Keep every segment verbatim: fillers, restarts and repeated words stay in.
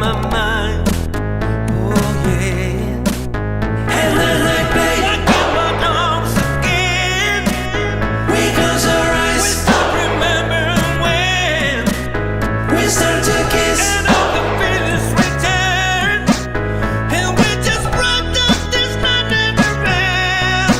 my mind. Oh yeah. And then I play like in my arms again. We close our eyes, we stop remembering when we start to kiss, and all the feelings return, and we just broke up this night never ends.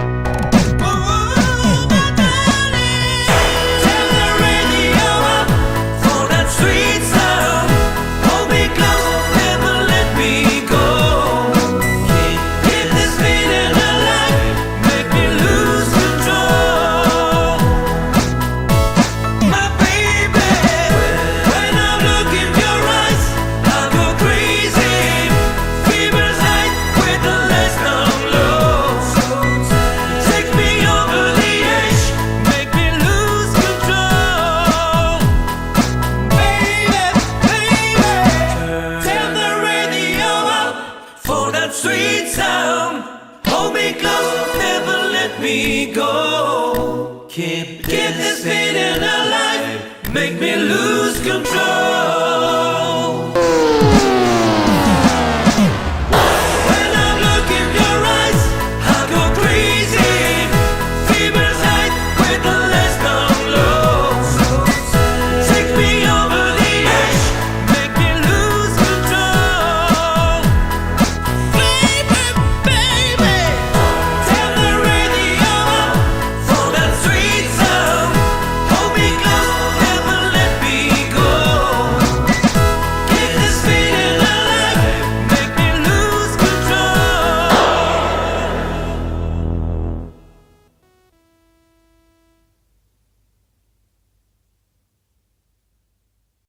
Oh, my darling, turn the radio up for that sweet sound. Hold me close, never let me go. Keep, keep this feeling alive, make me lose control. My baby, when I look in your eyes, I go crazy. Fever's high with the lights down low. Take me over the edge, make me lose control. Baby, baby, turn the radio up for that sweet sound. Hold me close, never let me go. Keep, keep this feeling alive, make me lose control.